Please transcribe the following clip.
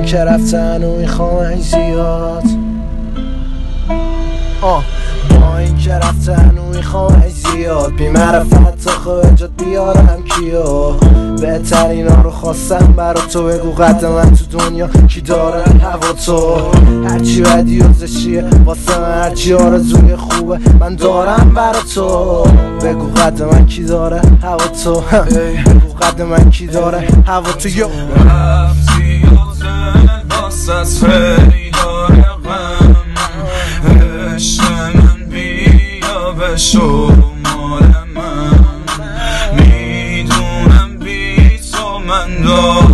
که رفتن و میخوام زیاد با این که رفتن و میخوام زیاد بی معرفت تا خواهجات بیارم کیا بهترین ها رو خواستم برا تو بگو قد من تو دنیا کی داره هوا تو هرچی بدی و زشیه واسه من هرچی آرزوی خوبه من دارم برا تو بگو قد من کی داره هوا تو بگو قد من کی داره هوا تو یو رفتی یاده واسه خیلی غم عشق من بیا بشو مال من میدونم بی تو من